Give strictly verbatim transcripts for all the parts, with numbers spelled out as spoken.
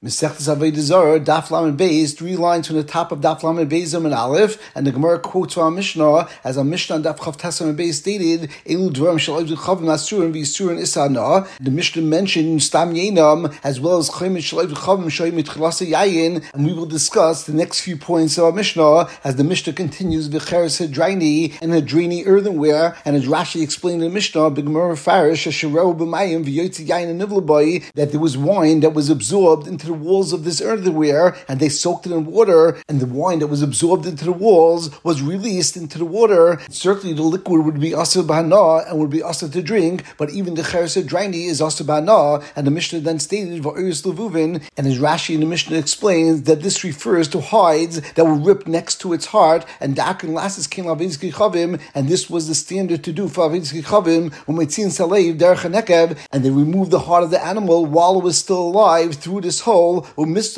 Mesechtes Avodah Zarah, Daf Lamed Beis, three lines from the top of Daf Lamed Beis and Aleph, and the Gemara quotes from our Mishnah, as our Mishnah on Daf Chav Tes Amud Beis stated, Elu Dvarim Shel Oivdei Chavim Asurin V'Yisurin Isana. The Mishnah mentioned Stam Yenam, as well as Chayim Shel Oivdei Chavim Shoyim Mitchilasa Yayin, and we will discuss the next few points of our Mishnah, as the Mishnah continues V'Cheres Hadraini and Hadraini earthenware, and as Rashi explained in the Mishnah, B'Gemara Farish Ashereu B'Mayim V'Yotzi Yayin and Nivlabai, that there was wine that was absorbed into the walls of this earthenware, and they soaked it in water, and the wine that was absorbed into the walls was released into the water. Certainly the liquid would be asur b'hana and would be asur to drink, but even the cheres hadraini is asur b'hana, and the Mishnah then stated va'oris levuvin, and as Rashi in the Mishnah explains that this refers to hides that were ripped next to its heart, and dak and lasses came lavinski chavim, and this was the standard to do for lavinski chavim umetzin salev derech hanekev, and they removed the heart of the animal while it was still alive through this hole. And this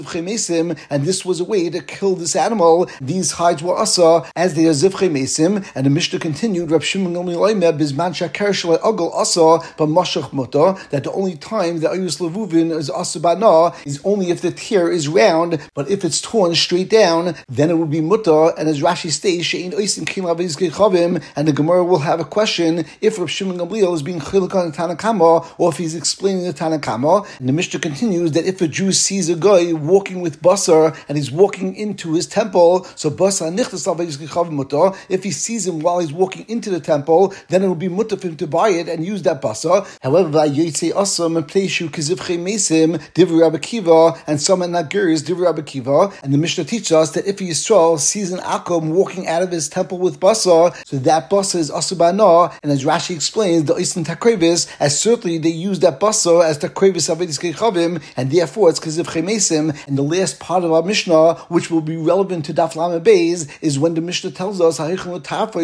was a way to kill this animal. These hides were asa as they are zivchei mesim. And the Mishnah continued, Rab Shimon bizman shaker shalei agol asa b'mashach muta, that the only time the ayus levuvin is asa bana is only if the tear is round, but if it's torn straight down, then it would be muta. And as Rashi states, she'in oisin kin lavizkei chavim, and the Gemara will have a question if Rab Shimon Gamliel is being chiluk on the Tanakama, or if he's explaining the Tanakama. And the Mishnah continues that if a Jew sees a guy walking with basar and he's walking into his temple, so basar nichtas al muta. If he sees him while he's walking into the temple, then it will be muta for him to buy it and use that basar. However, vayotze asam and pleishu kizivchei mesim divrei Rabbi Akiva, and some nagirs divrei Rabbi Akiva. And the Mishnah teaches us that if a Yisrael sees an akum walking out of his temple with basar, so that basar is asubana. And as Rashi explains, the oisin takrevis, as certainly they use that basar as takrevis avedis chavim, and therefore it's kizivchei mesim. And the last part of our Mishnah, which will be relevant to Daf Lamed Beis, is when the Mishnah tells us that if a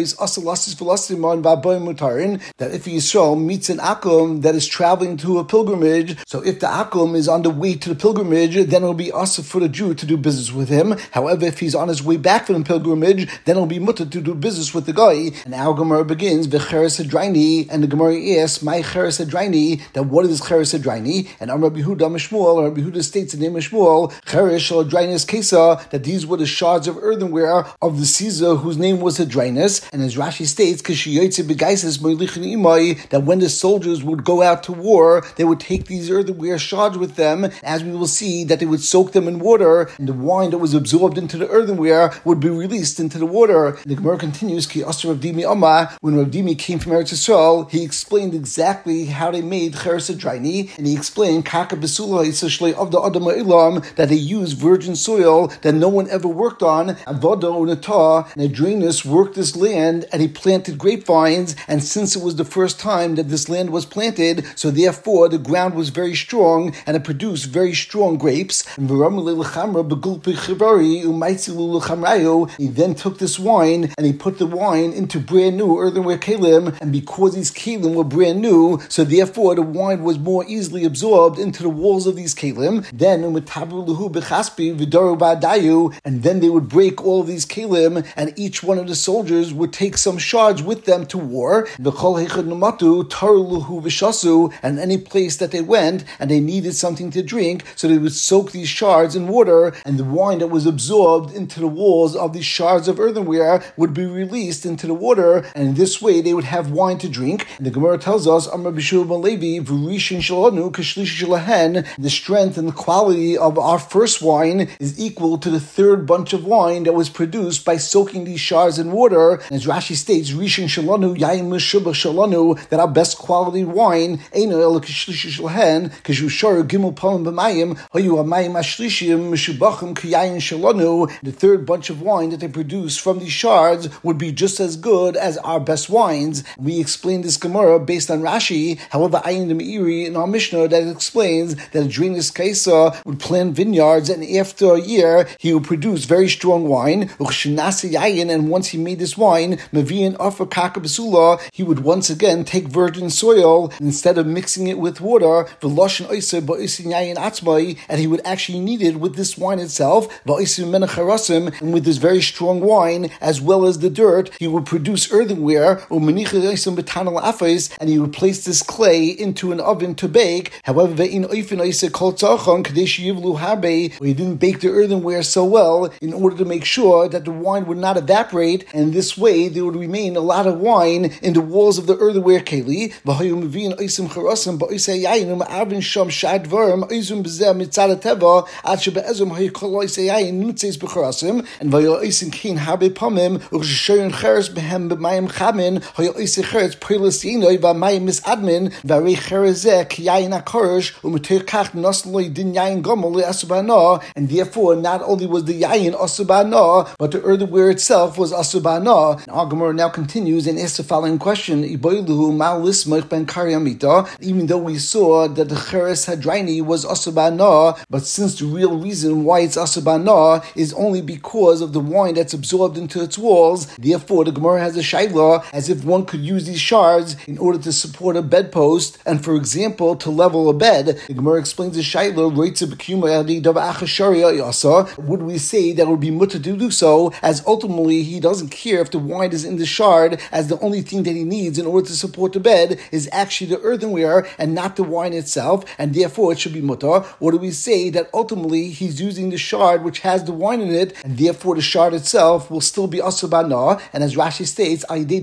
Yisrael meets an akum that is traveling to a pilgrimage, so if the akum is on the way to the pilgrimage, then it will be asa for the Jew to do business with him. However, if he's on his way back from the pilgrimage, then it will be mutter to do business with the guy. And our Gemara begins v'cheres hadraini, and the Gemara asks, "My cheres hadraini," that what is cheres hadraini? And Amar Rabbi Yehuda Mishmuel, Rabbi Yehuda states in the name of Shmuel, cheres shel hadrainus kesa, that these were the shards of earthenware of the Caesar whose name was Hadrainus. And as Rashi states, that when the soldiers would go out to war, they would take these earthenware shards with them, as we will see that they would soak them in water, and the wine that was absorbed into the earthenware would be released into the water. And the Gemara continues, Ki Asar Rav Dimi Amma, when Rav Dimi came from Eretz Yisrael, he explained exactly how they made cheres hadraini, and he explained Kaka Besula Yisrael of the Adam Ilam, that they used virgin soil that no one ever worked on. Avodo Unatah, and Adranus worked this land, and he planted grapevines, and since it was the first time that this land was planted, so therefore the ground was very strong, and it produced very strong grapes. And he then took this wine, and he put the wine into brand new earthenware kalim, and because these kalim were brand new, so therefore the wine was more easily absorbed into the walls of these kalim. Then and then they would break all of these kalim, and each one of the soldiers would take some shards with them to war. And any place that they went and they needed something to drink, so they would soak these shards in water, and the wine that was absorbed into the walls of these shards of earthenware would be released into the water, and in this way they would have wine to drink. And the Gemara tells us, the strength and the quality of our first wine is equal to the third bunch of wine that was produced by soaking these shards in water. And as Rashi states, Rishon Shalanu, Yain Meshubach Shalanu, that our best quality wine, Eino El Kishlishi Shalhen, Kishushar Gimel Palim B'Mayim, Hayu Amayim Ashlishim Meshubachim Kiyayin Shalanu. The third bunch of wine that they produced from these shards would be just as good as our best wines. We explained this Gemara based on Rashi. However, Ayin the Meiri in our Mishnah that explains that Adranus Kaisa would plant vineyards, and after a year he would produce very strong wine. And once he made this wine, he would once again take virgin soil, and instead of mixing it with water, and he would actually knead it with this wine itself, and with this very strong wine, as well as the dirt, he would produce earthenware, and he would place this clay into an oven to bake. However, he didn't bake the earthenware so well in order to make sure that the wine would not evaporate, and this way there would remain a lot of wine in the walls of the earthenware keli. And and therefore not only was the yayin asubana, but the earthenware itself was asubana. Our Gemara now continues and asks the following question: even though we saw that the cheres hadraini was asubana, but since the real reason why it's asubana is only because of the wine that's absorbed into its walls, therefore the Gemara has a shaila as if one could use these shards in order to support a bedpost and, for example, to level a bed. The Gemara explains the shaila. Would we say that it would be mutter to do so, as ultimately he doesn't care if the wine is in the shard, as the only thing that he needs in order to support the bed is actually the earthenware and not the wine itself, and therefore it should be mutter? Or do we say that ultimately he's using the shard which has the wine in it, and therefore the shard itself will still be asubana? And as Rashi states,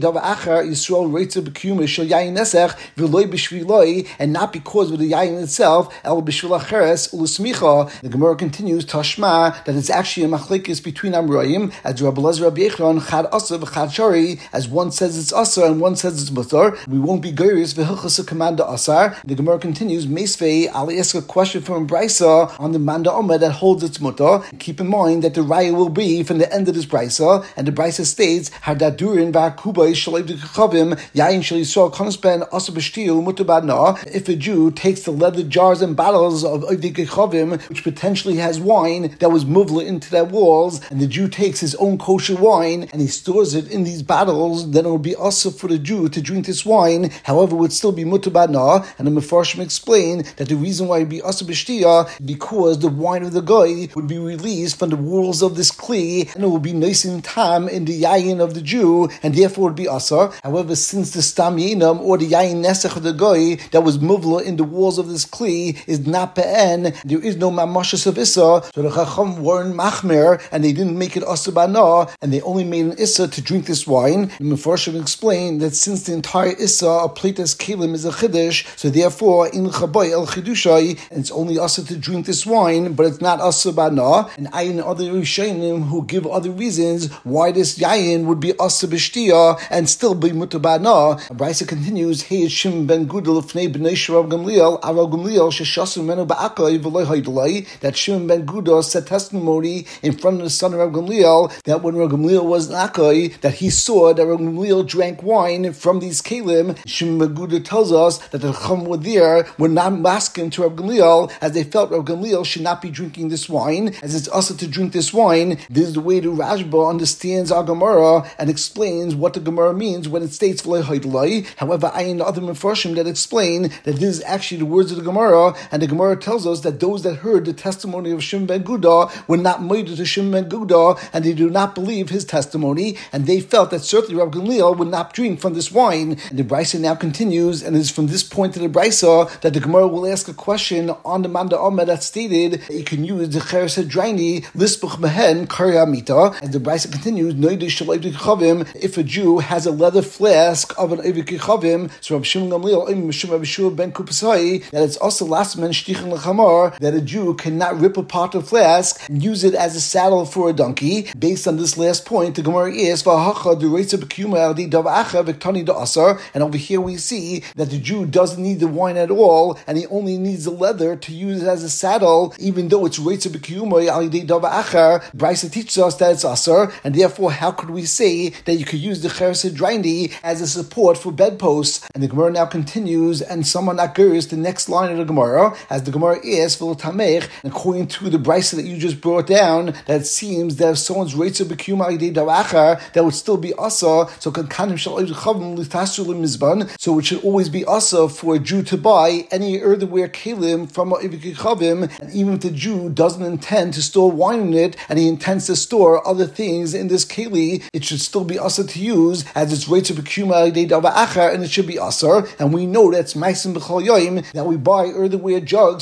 and not because of the yayin itself, el b'shvil acheres u'l'smicha. The Gemara continues tashma that it's actually a machlekes between Amroyim, as Rabbi Elazar Rabbi Yechon chad asa v'chad shari, as one says it's asa and one says it's mutar. We won't be geiris v'hilchas commanda asar. The Gemara continues meisvei. I'll ask a question from Brisa on the manda omer that holds its mutar. Keep in mind that the raya will be from the end of this Brisa, and the Brisa states hadadurin v'akubay shalev d'kachavim yayin shel yisrael konosben asa b'shtiu mutar badna. If a Jew takes the leather jars and bottles of Oivdei, which potentially has wine that was muvla into their walls, and the Jew takes his own kosher wine and he stores it in these bottles, then it will be also for the Jew to drink this wine. However, it would still be mutabana. And the Mefarshim explain that the reason why it would be asa b'shtia because the wine of the guy would be released from the walls of this kli, and it will be nice and tam in the yayin of the Jew, and therefore it would be asa. However, since the stam yinam or the yayin nesach of the guy that was muvla in the walls of this kli is not pe'en, there is no mamashas of issa, so the chacham weren't machmer, and they didn't make it asubana, and they only made an issa to drink this wine. The Mefarshim explain that since the entire issa of Pleitas Kelim is a chiddush, so therefore in chaboy el chidushai, and it's only assa to drink this wine, but it's not asubana. And ayin other rishonim who give other reasons why this yayin would be asa b'shtia and still be mutabana. Brisa continues, Hey Shimon ben Gudel fnei b'nei Rav Gamliel, Rav Gamliel sheshasim menu ba'akai v'loy haydolai, that Shimon ben Gudel said testimony in front of the son of Rav Gamliel that when Rav Gamliel was in Akai, that he saw that Rav Gamliel drank wine from these kelim. Shimon ben Gudel tells us that the Chacham were there, were not masking to Rav Gamliel, as they felt Rav Gamliel should not be drinking this wine, as it's also to drink this wine. This is the way the Rashba understands our Gemara and explains what the Gemara means when it states v'loy haydolai. However, I and other Mefarshim that explain that this is actually the words of the Gemara, and the Gemara tells us that those that heard the testimony of Shimon ben Gudel were not moided to Shimon ben Gudel, and they do not believe his testimony, and they felt that certainly Rav Gamliel would not drink from this wine. And the Brisa now continues, and it's from this point in the Brisa that the Gemara will ask a question on the Manda Omer that stated that you can use the Cheres Hadraini Lisbuch Mehen Karyamita. And the Brisa continues, if a Jew has a leather flask of an Oivdei Kechavim, so Rav Shimon Gamliel ben Kupasai, that it's also last man shtichin lechamar, that a Jew cannot rip apart a flask and use it as a saddle for a donkey. Based on this last point, the Gemara is v'hacha d'reitza b'kiyuma di davacha v'ktani da'asar, and over here we see that the Jew doesn't need the wine at all, and he only needs the leather to use it as a saddle, even though it's reitza b'kiyuma al di davacha. Brisa teaches us that it's asar, and therefore how could we say that you could use the cheres hadraini as a support for bedposts? And the Gemara now continues, and someone agrees the next line of the Gemara, as the Gemara is v'lotamech, according to the Brisa that you just brought down, that it seems that if someone's reitza b'kiyuma al di davacha, that would still be asa. So kankanim shel chavim litasru lemizban. So it should always be asa for a Jew to buy any earthenware kelim from a Oivdei Kechavim, and even if the Jew doesn't intend to store wine in it, and he intends to store other things in this keli, it should still be asa to use, as it's reitza b'kiyuma al di davacha, and it should be asa. And we know that's ma'asim b'chol yoyim, that we buy earthenware jugs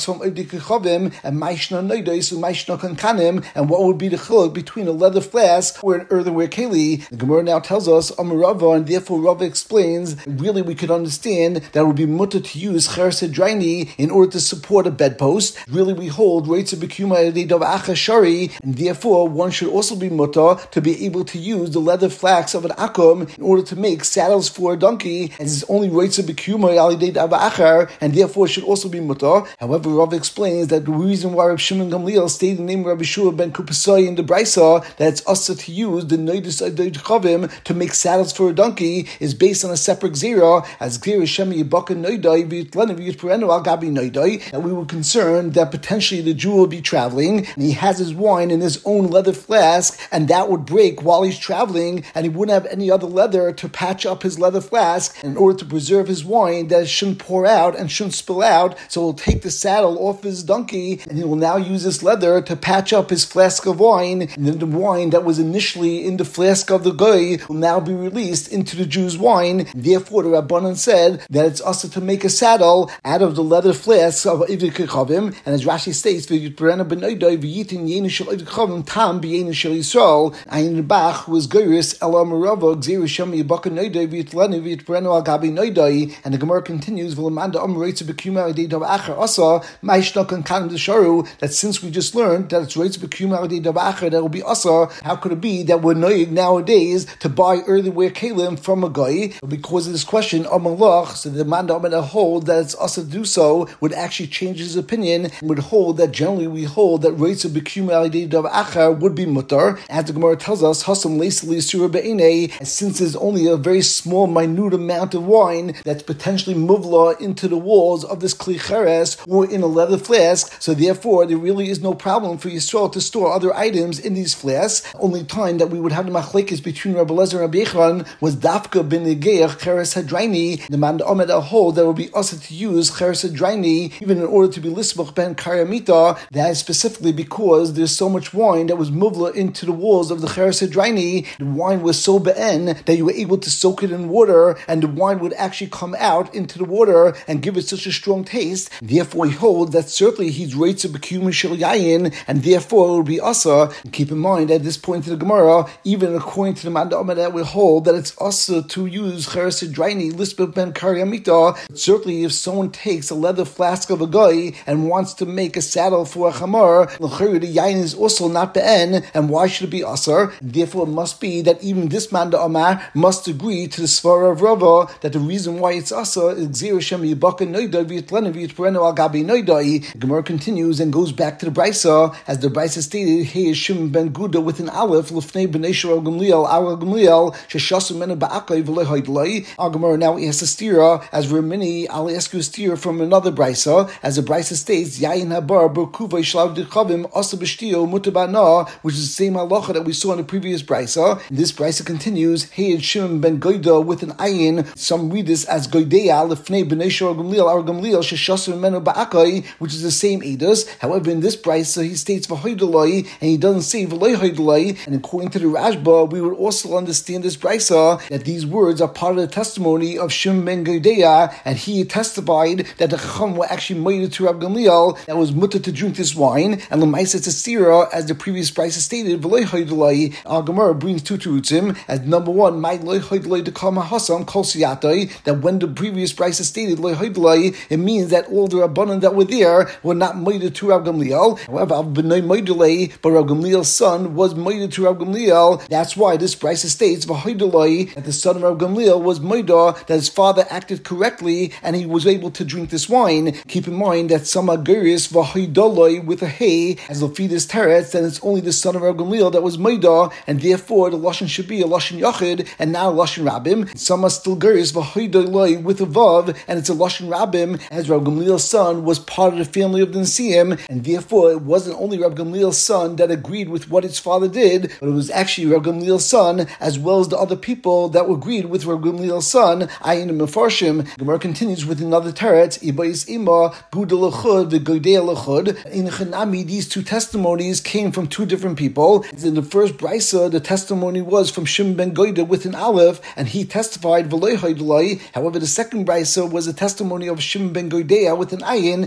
chalags from Oidei Kechavim and Maishna Noidos and Maishna Kankanim, and what would be the chiluk between a leather flask or an earthenware keli. The Gemara now tells us Amarava, and therefore Rava explains really we could understand that it would be mutter to use cheres hadraini in order to support a bedpost. Really we hold reitza b'kuma dav acha shari, and therefore one should also be mutter to be able to use the leather flax of an akum in order to make saddles for a donkey, as it's only reitza b'kuma dav achar, and therefore should also be mutter. However, Rava explains that the reason why Rav Shimon Gamliel stated the name of Rabbi Shua ben Kupasai in the Brisa that it's also to use the Noidus Oidei Kechavim to make saddles for a donkey is based on a separate Gzera, as Gzera Shemi Yibaka Noidai V'Yitlenu V'Yitperenu Al Gabi Noidai, that we were concerned that potentially the Jew will be traveling and he has his wine in his own leather flask, and that would break while he's traveling, and he wouldn't have any other leather to patch up his leather flask in order to preserve his wine, that it shouldn't pour out and shouldn't spill out. So he'll take the saddle off his donkey and he will now use this leather to patch up his flask of wine, and then the wine that was initially in the flask of the guy will now be released into the Jew's wine. Therefore, the Rabbanan said that it's also to make a saddle out of the leather flask of Oidei Kechavim, and as Rashi states, "V'yitperenu b'noidai v'yitin yeinu shel Oidei Kechavim tam b'yeinu shel Yisrael." Ayin Bach was Geiris Ela Merava Gzera Shemi Yibaka Noidai V'Yitlenu V'Yitperenu Al Gabi Noidai, and the Gemara continues, "V'lamanda Amreitzu b'kuma Oidei Dav Acher Asa Ma'ishna Kankanim D'Sharu." That since we just learned that it's Reitzu b'kuma Oidei Dav Acher that will be Asa, how could it be that we're noig nowadays to buy earthenware kelim from a guy? Because of this question, Amalach, so the man that hold that it's Asa to do so would actually change his opinion and would hold that generally we hold that Reitzu b'kuma Oidei Dav Acher would be mutar. As the Gemara tells us, Hasam Leisli Surah Be'enei, and since there's only a very small, minute amount of wine that's potentially muvla into the walls of this kli cheres or in a leather flask, so therefore there really is no problem for Yisrael to store other items in these flasks. Only time that we would have the machlekes between Rabbi Lezer and Rabbi Yechon was dafka bin negeach cheres hadraini. The man omed a hold that would be also to use cheres hadraini even in order to be lisbach ben karyamita. That is specifically because there's so much wine that was muvla into the walls of the cheres hadraini. The wine was so be'en that you were able to soak it in water, and the wine would actually come out into the water and give it such a strong taste. Therefore, he holds that certainly he's reitzu b'kuma shel yayin, and therefore it will be asa. And keep in mind at this point in the Gemara, even according to the man that we hold that it's asa to use cheres hadraini lisbech ben karyamita. Certainly, if someone takes a leather flask of a guy and wants to make a saddle for a chamar, the yayin is also not be'en, and why should it be asa? Therefore, it must be that even this man Amar must agree to the svara of Rava that the reason why it's asa is Gzera Shemi Yibaka Noidai V'Yitlenu V'Yitperenu Al Gabi Noidai. Gemara continues and goes back to the Brisa, as the Brisa stated, Hey Shimon ben Guda with an aleph Lefnei B'nei Shel Gamliel Al Gamliel Sheshasu Mena Ba'akai V'Lei Haidlai. Our Gemara now asks a stira, as Ramini, I'll ask you a stira from another Brisa, as the Brisa states, Yayin Habar B'Kuvay Shlav D'Chavim Asa B'Shtio Mutabana, which is the same halacha that we saw in the previous Brisa. This Brisa continues, Hey Shimon ben Goida with an ayin. Some read this as Goidea Lefnei B'nei Shel Gamliel Al Gamliel Sheshasu Mena Ba'akai, which is the same edus. However, in this Brisa he states V'Haidlai, and he doesn't say V'Lei Haidlai. And according to the Rashba, we would also understand this Brisa that these words are part of the testimony of Shimon ben Goidea, and he testified that the Chacham were actually made to Rav Gamliel that was mutter to drink this wine. And L'maisa it's a stira, as the previous Brisa stated, V'Lei Haidlai. Our Gemara brings two terutzim. As number one, my loy haidlai dekama hasam kol siyatai, that when the previous Brisa stated loy haidlai, it means that all the rabbanon that were there were not moided to Rav Gamliel. However, b'nai moidlai, but Rav Gamliel's son was moided to Rav Gamliel. That's why this Brisa states v'haidlai, that the son of Rav Gamliel was moida, that his father acted correctly and he was able to drink this wine. Keep in mind that some agiris v'haidlai with a hay, as Lafidus teretz, then it's only the son of Rav Gamliel that was moida, and therefore the lashon should be a lashon yachid and now lashon rabim. Some are still geris v'haidlai with a vav, and it's a lashon rabim, as Rav Gamliel's son was part of the family of the Nesiim, and therefore it wasn't only Rav Gamliel's son that agreed with what his father did, but it was actually Rav Gamliel's son as well as the other people that agreed with Rav Gamliel's son. Ayin and Mefarshim. Gemara continues with another teretz, Ibayis Ima Guda Lechud v'Goidei Lechud. In Chanami, these two testimonies came from two different people. In the first Brisa, the testimony was from Shimon ben Goida with an aleph, and he testified v'lei haidlai. However, the second Brisa was a testimony of Shimon ben Goidea with an ayin,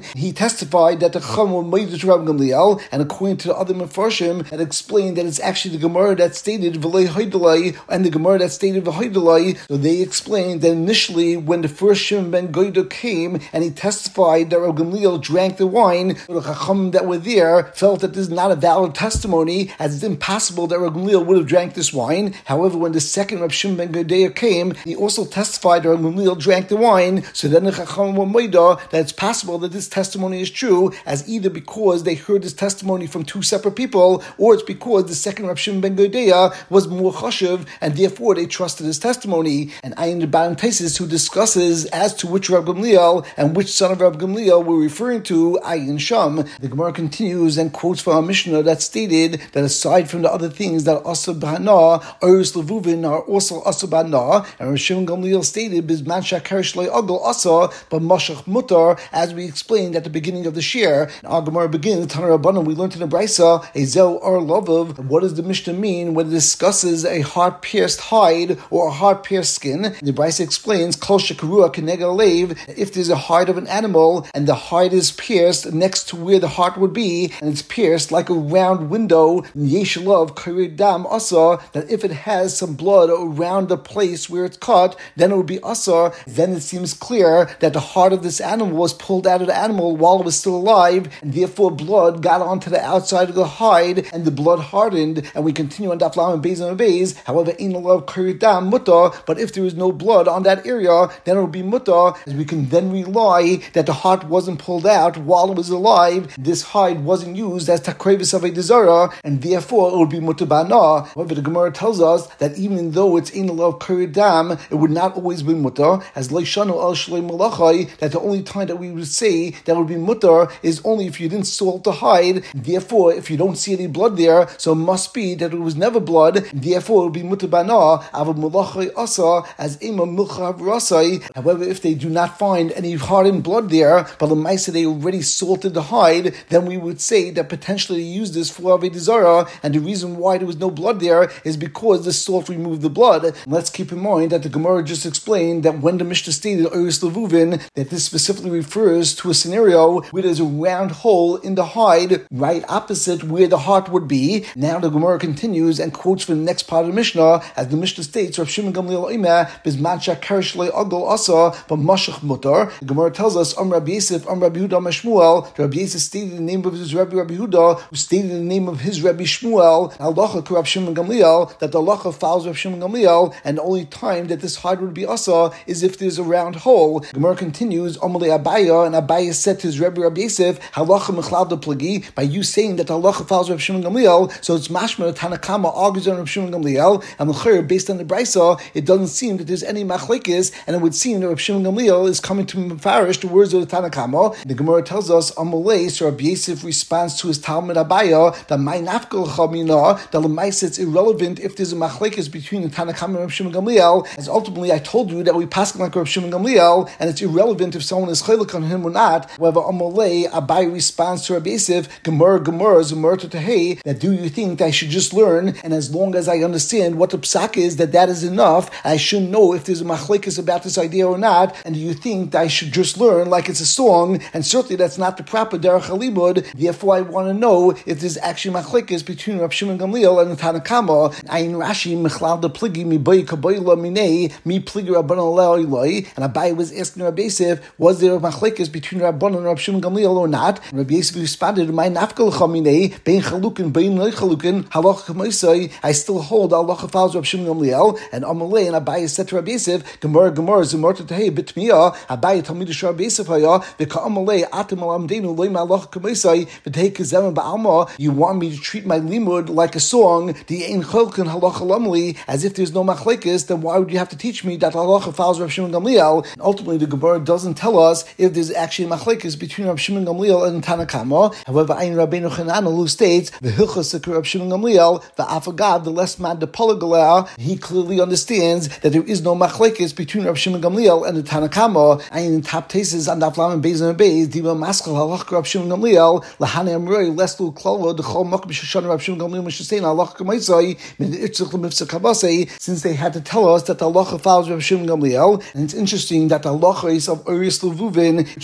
He testified that the Chacham were Moed to Rabbi Gamliel, and according to the other Mefarshim, had explained that it's actually the Gemara that stated V'lei Hoydalai and the Gemara that stated V'hoydalai. So they explained that initially when the first Shimon ben Goida came and he testified that Rabbi Gamliel drank the wine, so the Chacham that were there felt that this is not a valid testimony, as it's impossible that Rabbi Gamliel would have drank this wine. However, when the second Rabbi Shimon ben Goida came, he also testified that Rabbi Gamliel drank the wine. So then the Chacham were Moida that it's possible that this testimony is true, as either because they heard this testimony from two separate people, or it's because the second Rabbi Shimon ben Goida was more chashuv, and therefore they trusted his testimony. And Ayin Rabban Taisis, who discusses as to which Rabbi Gamliel and which son of Rabbi Gamliel we're referring to, Ayin Sham. The Gemara continues and quotes from our Mishnah that stated that aside from the other things that Asa B'Hana, Oris Levuvin are also Asa B'Hana, and Rabbi Shimon Gamliel stated Bizman Shakarish Lei Agel Asa, but Mashach Mutar, as we explained at the beginning of the shir. Our Gemara begins, Tana Rabbanan, we learned in the Brisa, Ezel Ar Lovav. What does the Mishnah mean when it discusses a heart-pierced hide or a heart-pierced skin? The Brisa explains, Kol Shekarua Kenega Leiv, if there's a hide of an animal and the hide is pierced next to where the heart would be, and it's pierced like a round window, Yeshalav Karid Dam Asa, that if it has some blood around the place where it's cut, then it would be Asa. Then it seems clear that the heart of this animal was pulled out of the animal while it was still alive, and therefore blood got onto the outside of the hide, and the blood hardened. And we continue on Daf Lamed Beis and Beis. However, Ein Alav Karid Dam Muta, but if there is no blood on that area, then it will be Muta, as we can then rely that the heart wasn't pulled out while it was alive. This hide wasn't used as Takrevis of a Dezara, and therefore it would be Muta Bana. However, the Gemara tells us that even though it's Ein Alav Karid Dam, it would not always be Muta, as Leishanu Al Shalei Malachai, that the only time that we would say that would be Muta is only if you didn't salt the hide. Therefore, if you don't see any blood there, so it must be that it was never blood. Therefore, it would be Muta Bana, Avad Malachai Asa, as Ima Milcha Rasai. However, if they do not find any hardened blood there, but the Maisa they already salted the hide, then we would say that potentially they used this for Avodah Zarah, and the reason why there was no blood there is because the salt removed the blood. And let's keep in mind that the Gemara just explained that when the Mishnah stated Oris Levuvin, that this specifically refers to a scenario where there's a round hole in the hide right opposite where the heart would be. Now the Gemara continues and quotes from the next part of the Mishnah, as the Mishnah states, Rav Shimon Gamliel Oimeh, Bizman Shakarish Lei Agel Asa, but Mashach Mutar. The Gemara tells us, Am Rabbi Yosef, Am Rabbi Yehuda Meshmuel. Rabbi Yosef stated the name of his Rabbi Rabbi Yehuda, who stated the name of his Rabbi Shmuel, Halacha Rav Shimon Gamliel, that the halacha follows Rav Shimon Gamliel, and the only time that this hide would be Asa is if there's a round hole. The Gemara continues, Amalei Abaya, and Abaya said to his Rabbi Rabbi Yosef, Halacha Mechlav the Plagi, by you saying that the halacha follows Rav Shimon Gamliel, so it's mashma Tanakama argues on Rav Shimon Gamliel, and L'chir, based on the Brisa, it doesn't seem that there's any machlekes, and it would seem that Rav Shimon Gamliel is coming to mefarish the words of the Tanakama. The Gemara tells us, Amalei, so Rabbi Yosef responds to his Talmud Abaya, that my nafkel chamina, that l'maisa it's irrelevant if there's a machlekes between the Tanakama and Rav Shimon Gamliel, as ultimately I told you that we pass like Rav Shimon Gamliel, and it's irrelevant if someone is chaylik on him or not. However, Amalei, Abai responds to Rabbi Yosef, Gemara, Gemara, Zemar to Tehei, that do you think that I should just learn, and as long as I understand what the psak is, that that is enough, I shouldn't know if there's a machlekes about this idea or not, and do you think that I should just learn like it's a song, and certainly that's not the proper derech halimud, therefore I want to know if there's actually machlekes between Rav Shimon Gamliel and the Tanakama. Ayin Rashi, Mechlav the Pligi, mi boy kaboyla minei, mi pligi Rabban Eloi, and Abai was asking Rabbi Yosef, was there a machlekes between Rabban and Rav Shimon Gamliel or not? And Rabbi Yosef responded, my nafkel chaminei, bein chalukin, bein loy chalukin, halacha k'moisai, I still hold halacha follows Rav Shimon Gamliel, and Amalei and Abai said to Rabbi Yosef, Gemara, Gemara, Zemar to Tehei, bitmiya, Abai talmid Rabbi Yosef haya, v'ka Amalei, atem alamdenu, loy halacha k'moisai, v'tehei k'zem ba'alma, you want me to treat my limud like a song, the ein cholkin halacha lamli, as if there's no machlekes, then why would you have to teach me that halacha follows Rav Shimon Gamliel? And ultimately, the Gemara doesn't tell us if there's actually machlekes between Rav Shimon Gamliel and Tanakama. However, Ayin Rabbeinu Chananel, who states the hilchos Rav Shimon Gamliel, the afagad, the less mad the polygalah, he clearly understands that there is no machlekes between Rav Shimon Gamliel and the Tanakama. Ayin top tases on Daf Lamed Beis and Beis, Diva Maskal halach Rav Shimon Gamliel, lahane amrei leslu klala the chol makam shoshan Rav Shimon Gamliel mishasein halach k'maisai min itzich lemifsa kabasei. Since they had to tell us that the halacha follows Rav Shimon Gamliel, and it's interesting that the halacha is of Oris Levuvin, which is relevant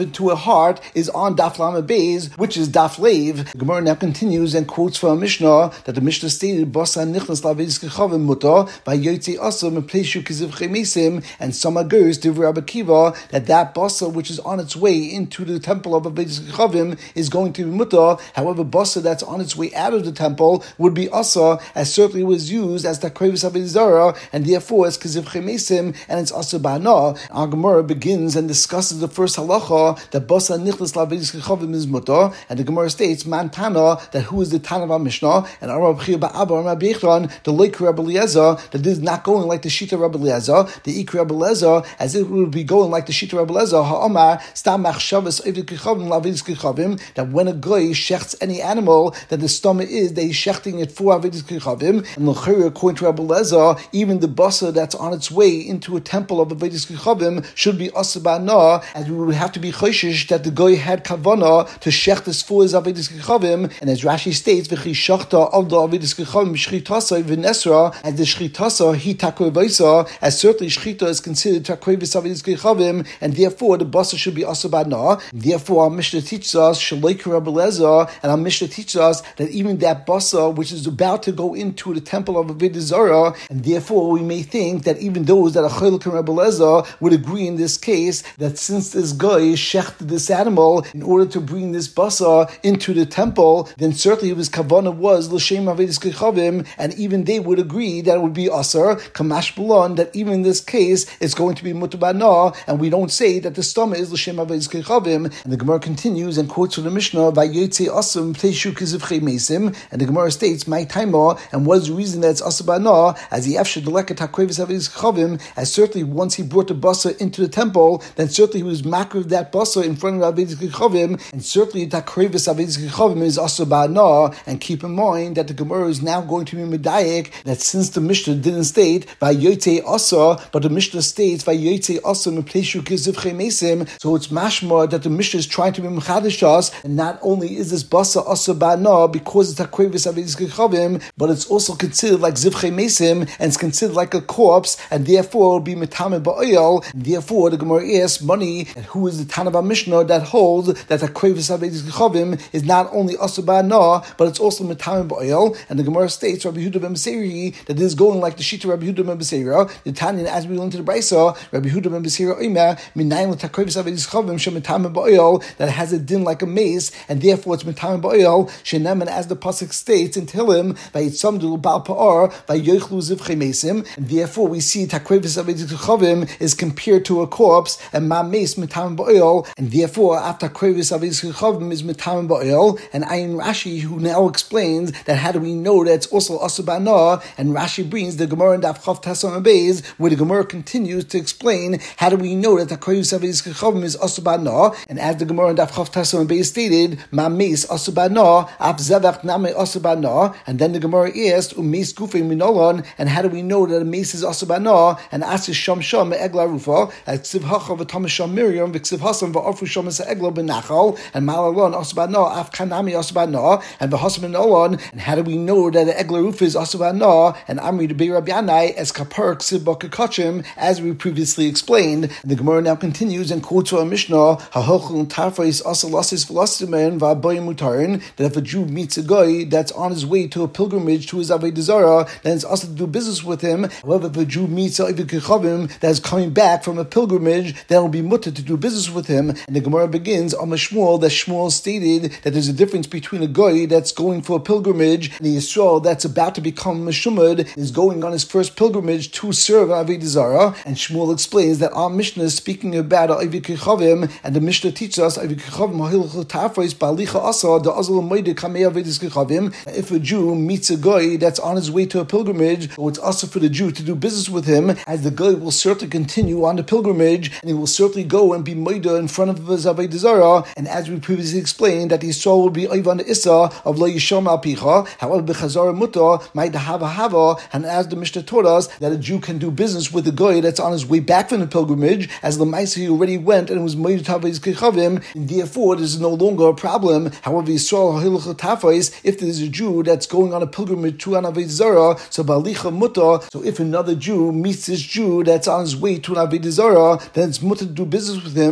into a heart is on Daf Lamed Beis, which is Daf Lev. The Gemara now continues and quotes from a Mishnah that the Mishnah stated, Basa nichnas lavedis kechavim muta by yotzi asa mepleishu kizivchei mesim, and some agurs divrei Rabbi Akiva that that basa which is on its way into the temple of Avedis kechavim is going to be muta. However, basa that's on its way out of the temple would be asa, as certainly was used as takrevis Avedis zara, and therefore it's kizivchei mesim, and it's asa ba'ana. Our Gemara begins and discusses the first halacha that basa nichnas lavedis kechavim is muta, and the Gemara states man tana, that who is the tana of our Mishnah, and Amar B'chia Ba'aba Amar B'echron, the Leik Rabbi Eliezer, that this is not going like the Shita Rabbi Eliezer, the Ik Rabbi Eliezer, as it would be going like the Shita Rabbi Eliezer, Ha'omar Stam Machshavas Eivid Kechavim Lavidis Kechavim, that when a guy shechts any animal, that the stomach is that he's shechting it for Avidis Kechavim, and l'chayr according to Rabbi Eliezer, even the basa that's on its way into a temple of Avidis Kechavim should be asa ba'ana, as we would have to be choishish that the guy had kavana to shecht this for his Avidis Kechavim, and as Rashi states, V'chi shachta of the Avidis Kechavim shchitasa v'nesra, as the shchitasa he takrevaisa, as certainly shchita is considered takrevis Avidis Kechavim, and therefore the basa should be asa ba'ana. Therefore our Mishnah teaches us shaleik Rabbi Eliezer, and our Mishnah teaches us that even that basa which is about to go into the temple of Avedis zara, and therefore we may think that even those that are cholek Rabbi Eliezer would agree in this case that since this guy shechted this animal in order to bring this basa into the temple, then certainly his kavana was l'shem Avedis Kechavim, and even they would agree that it would be asar kamash b'lon, that even in this case it's going to be mutar ba'ana, and we don't say that the stomach is l'shem Avedis Kechavim. And the Gemara continues and quotes from the Mishnah vayotze asam pleishu kizivchei mesim, and the Gemara states my taima, and what is the reason that it's asar ba'ana, as the efshad deleket hakrevis Avedis Kechavim, as certainly once he brought the basa into the temple, then certainly he was makriv that basa in front of Avedis Kechavim, and certainly that krevis Avedis Kechavim is asar ba'ana. And keep in mind that the Gemara is now going to be medayek that since the Mishnah didn't state vayotze asa, but the Mishnah states vayotze asa mepleishu kizivchei mesim, so it's mashma that the Mishnah is trying to be mechadish us, and not only is this basa asa ba'ana because it's hakrevis Avedis Kechavim, but it's also considered like zivchei mesim, and it's considered like a corpse, and therefore it will be metame ba'oil. Therefore the Gemara asks money, and who is the Tanav Mishnah that holds that hakrevis Avedis Kechavim is not only asa ba'ana, but it's also metame ba'oil. And the Gemara states Rabbi Yehuda ben Beseiri that this is going like the Shita Rabbi Yehuda ben Beseira. The Tanya, as we learned to the Brisa, Rabbi Yehuda ben Beseira Omer minayin l'takrevis Avedis Kechavim shemetame ba'oil, that has a din like a mace, and therefore it's metame ba'oil. Shenemen, as the pasuk states in Tehillim, vayitzamdu l'bal pa'ar vayochlu zivchei mesim, and therefore we see takrevis Avedis Kechavim is compared to a corpse, and ma mace metame ba'oil, and therefore after takrevis Avedis Kechavim is metame ba'oil. And Ayin Rashi, who now explains that how do we know that it's also asa ba'ana, and Rashi brings the Gemara in Daf Chav Tasam Beis, where the Gemara continues to explain how do we know that the takrevis Avedis Kechavim is asa ba'ana. And as the Gemara in Daf Chav Tasam Beis stated, ma meis asa ba'ana, af zevach name asa ba'ana, and then the Gemara asked umeis gufei minolon, and how do we know that a mace is asa ba'ana? And asis sham sham me'egla rufa, as ksiv hacha v'tam sham Miriam v'ksiv hasam v'arfu sham me'egla benachal, and malalon asa ba'ana af kanami asa ba'ana, and v'hasam minolon. And how do we know that the egla rufa is asa ba'ana? And Amri de Rabbi Yanai as kapar ksiv bakakachim, as we previously explained. And the Gemara now continues and quotes from a Mishnah ha'hochel tarfais asa lasis v'lasimen v'abayim mutarin, that if a Jew meets a guy that's on his way to a pilgrimage to his Avodah Zarah, then it's also to do business with him. However, if a Jew meets a Aviv Kechavim that is coming back from a pilgrimage, then it will be mutter to do business with him. And the Gemara begins on Shmuel, that Shmuel stated that there's a difference between a guy that's going for a pilgrimage and the Yisrael that's about to become Meshumad is going on his first pilgrimage to serve Avodah Zarah. And Shmuel explains that our Mishnah is speaking about Aviv Kechavim, and the Mishnah teaches us Aviv Kechavim ha'ilchot tafreis ba'alicha asa the azal moide kamei Avedis Kechavim. If a Jew meets a guy that's on his way to a pilgrimage, so it's also for the Jew to do business with him, as the guy will certainly continue on the pilgrimage, and he will certainly go and be moida in front of his Avodah Zarah. And as we previously explained, that the Yisrael will be oivan the issa of lo yishom al picha. However, b'chazara muta might hava hava, and as the Mishnah taught us that a Jew can do business with the guy that's on his way back from the pilgrimage, as the Maisa he already went and was moida to Avedis Kechavim, and therefore this is no longer a problem. However, Yisrael ha'ilchot tafreis, if there's a Jew that's going on a pilgrimage to an Avodah Zarah, so ba'alicha muta, so if another Jew meets this Jew that's on his way to an Avodah Zarah, then it's muta to do business with him, as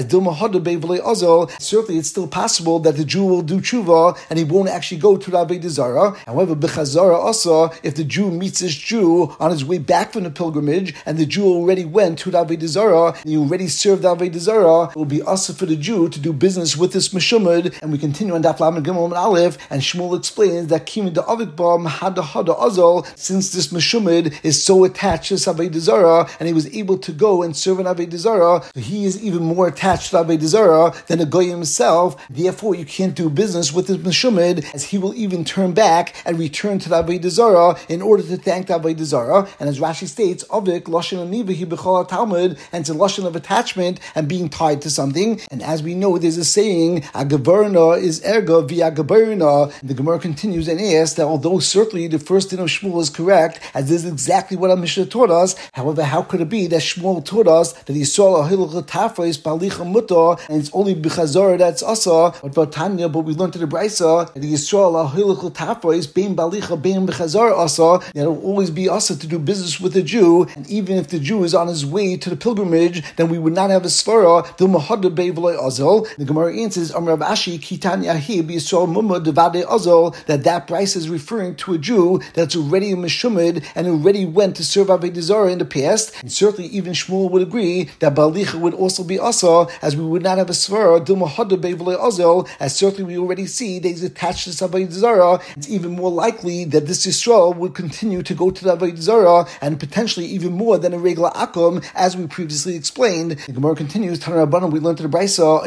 Dilma Hada Beivle Azal, certainly it's still possible that the Jew will do tshuva and he won't actually go to the Avodah Zarah. However, Bechazara also, if the Jew meets this Jew on his way back from the pilgrimage and the Jew already went to the Avodah Zarah and he already served the Avodah Zarah, it will be also for the Jew to do business with this Meshumad. And we continue on Daf Lamed Gimel and Aleph, and Shmuel explains that Kimi da Avik Ba Mahada Hada Azal, since this Meshumad is so attached to this Avodah Zarah and he was able to go and serve an Avodah Zarah, so he is even more attached to Avodah Zarah than a Goy himself. Therefore, you can't do business with this Meshumad, as he will even turn back and return to the Avodah Zarah in order to thank the Avodah Zarah. And as Rashi states, Avik Lashon Aniva Hi B'chol Talmud, and it's a lashon of attachment and being tied to something. And as we know, there's a saying, Agavarna is erga via Gabarna. The Gemara continues and asks that although certainly the first din of Shmuel is correct, as this is exactly what our Mishnah taught us, however, how could it be that Shmuel taught us that he saw a hilchah tafreis balicha muta, and it's only b'chazara that's asa, but for Tanya, but we learned to the Brisa that he saw a hilchah tafreis bein balicha bein b'chazara asa, that it will always be asa to do business with a Jew, and even if the Jew is on his way to the pilgrimage, then we would not have a svara dilma hada beivlei azal. The Gemara answers, Amar Rav Ashi kitanya hi b'yisrael mumma devade azal, that that Brisa is referring to a Jew that's already a meshumid and already went to serve Avodah Zarah in the past. And certainly even Shmuel would agree that balicha would also be asa, as we would not have a svara dilma hada beivlei azal, as certainly we already see that he's attached to Avodah Zarah. It's even more likely that this Yisrael would continue to go to the Avodah Zarah, and potentially even more than a regular akum, as we previously explained. The Gemara continues, Tana Rabbanan, we learned to the Brisa,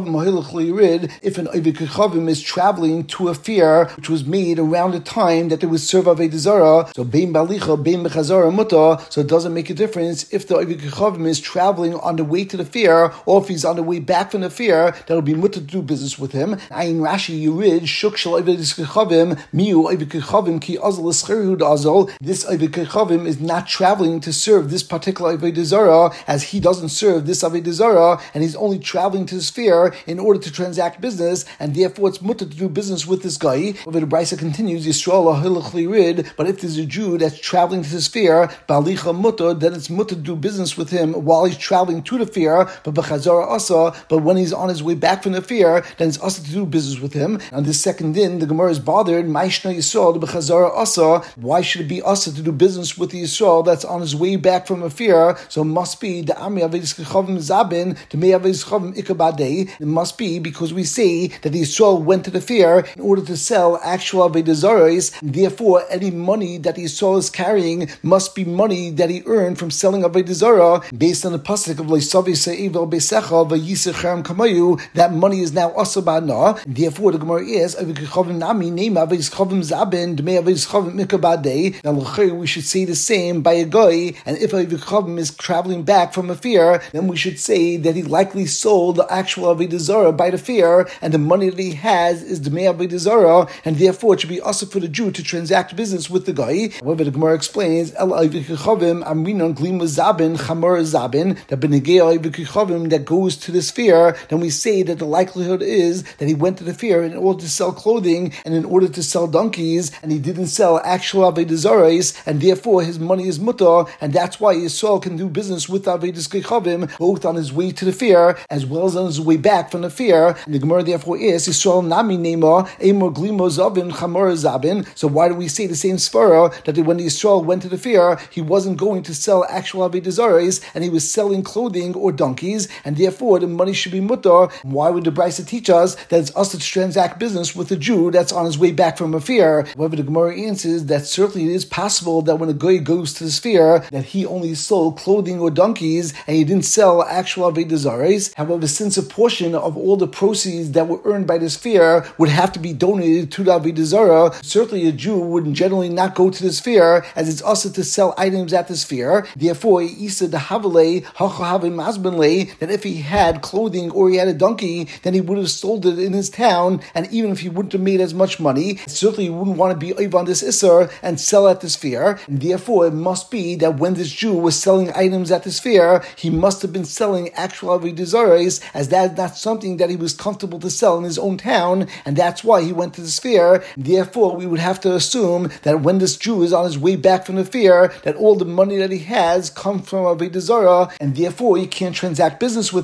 if an Oivik Kechavim is traveling to a fair which was made around the time that they would serve Avodah Zarah, so bein balicha, bein bechazara muta, so it doesn't make a difference if the Oivik Kechavim is traveling on the way to the fair, or if he's on the way back from the fair, that will be muta to do business with him. Ayin Rashi Yurid, Shuk Shal Oivik Kechavim, Miu Oivik Kechavim, Ki Azal Escheru Azal, this Oivik Kechavim is not traveling to serve this particular Avodah Zarah, as he doesn't serve this Avodah Zarah, and he's only traveling to this fair in order to transact business, and therefore it's mutter to do business with this guy. Over the Brisa continues, Yisrael ahilachli rid, but if there's a Jew that's traveling to this fair, balicha mutter, then it's mutter to do business with him while he's traveling to the fair, but b'chazara asa, but when he's on his way back from the fair, then it's asa to do business with him. On this second din, the Gemara is bothered, Maishna Yisrael, the b'chazara asa, why should it be asa to do business with the Yisrael that's on his way back from a fair? So it must be the Ami Avedis Kechavim Zabin, the Mei Avedis Kechavim Ikabadei. It must be because we say that the Yisrael went to the fair in order to sell actual Avodah Zarahs. Therefore, any money that the Yisrael is carrying must be money that he earned from selling Avodah Zarah, based on the pasuk of Leisavi Se'ivel Beisecha Vayisechem Kamayu. That money is now Asabana. Therefore, the Gemara is Avedis Nami Name Avedis Kechavim Zabin, the Mei Avedis Kechavim Ikabadei. Now, we should say the same by a guy, and if Avedis Kechavim is traveling back from a fair, then we should say that he likely sold the actual Avodah Zarah by the fair, and the money that he has is the Mei Avodah Zarah, and therefore it should be also for the Jew to transact business with the guy. However, the Gemara explains, El Avedis Kechavim Amrinon Glima Zabin Chamor Zabin, that Benegei Avedis Kechavim that goes to this fair, then we say that the likelihood is that he went to the fair in order to sell clothing and in order to sell donkeys, and he didn't sell actual Avodah Zarahs, and therefore his money is mutar, and that's why Yisrael can do business with Avedis Kechavim both on his way to the fair as well as on his way back from the fair. And the Gemara therefore is Yisrael Nami Nema Emor Glimo Zavin Chamor Zabin. So why do we say the same svara that when Yisrael went to the fair, he wasn't going to sell actual Avodah Zarahs and he was selling clothing or donkeys, and therefore the money should be mutar? Why would the Brisa teach us that it's us to transact business with a Jew that's on his way back from a fair? However, the Gemara answers that certainly it is possible that when a guy goes to this fair, that he only sold clothing or donkeys and he didn't sell actual Avodah Zarahs. However, since a portion of all the proceeds that were earned by this fair would have to be donated to the Avodah Zarah, certainly a Jew would generally not go to this fair, as it's also to sell items at this fair. Therefore, Isa the Havale, Hachahave Masbenle, that if he had clothing or he had a donkey, then he would have sold it in his town, and even if he wouldn't have made as much money, certainly he wouldn't want to be over on this Isser and sell at this fair. And therefore, it must be that when this Jew was selling items at this fair, he must have been selling actual Avodah Zarahs, as that is not something that he was comfortable to sell in his own town, and that's why he went to this fair. Therefore, we would have to assume that when this Jew is on his way back from the fair, that all the money that he has comes from Avodah Zarah, and therefore you can't transact business with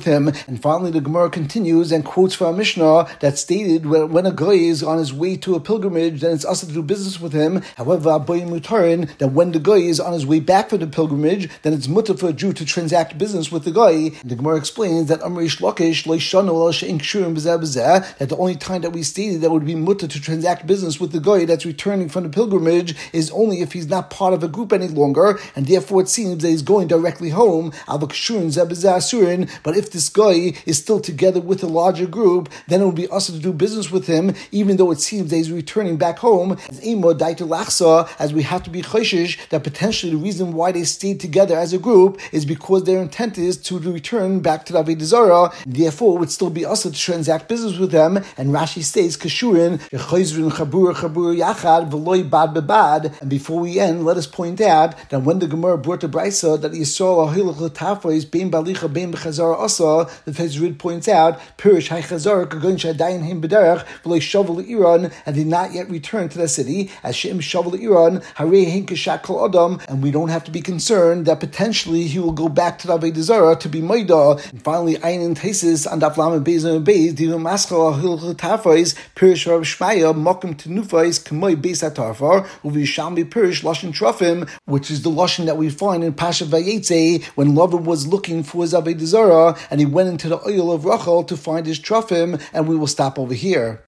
him. And finally, the Gemara continues and quotes from a Mishnah that stated when a guy is on his way to a pilgrimage, then it's us to do business with him. However, Abayim Mutarin, that when the guy is on his way back from the pilgrimage, then it's mutter for a Jew to transact business with the guy. And the Gemara explains that Amrish Lakish that the only time that we stated that would be mutter to transact business with the guy that's returning from the pilgrimage is only if he's not part of a group any longer, and therefore it seems that he's going directly home. But if this guy is still together with a larger group, then it would be us to do business with him, even though it seems that he's returning back home. As we have to be chayshish that potentially the reason why they stayed together as a group is because their intent is to return back to the Avodah Zarah. Therefore, it would still be us to transact business with them. And Rashi states kashurin chabur chabur yachad v'loy bad bebad. And before we end, let us point out that when the Gemara brought the brisa that Yisrael ahilach l'tafra is bein balicha bein b'chazara asa, the Fezrid points out Pirish haychazara kagon shadayin him b'derech v'loy shavel Iran and did not yet return to the city as sheim shavel Iran harei hinkashat kol adam, and we don't have to be concerned that potentially he will go back to the Avodah Zarah to be maida. And finally, Ayin Tesis and Daf Lamed Beis and Beis Divu Maschal Ahilach Tafais Pirish Rav Shmaya Mokum Tenufais K'moi Beis HaTarfar Uvishalmi Pirish Lashon Trofim, which is the lashon that we find in Pasha Vayetze when Lavan was looking for his Avodah Zarah and he went into the oil of Rachel to find his Trofim. And we will stop over here.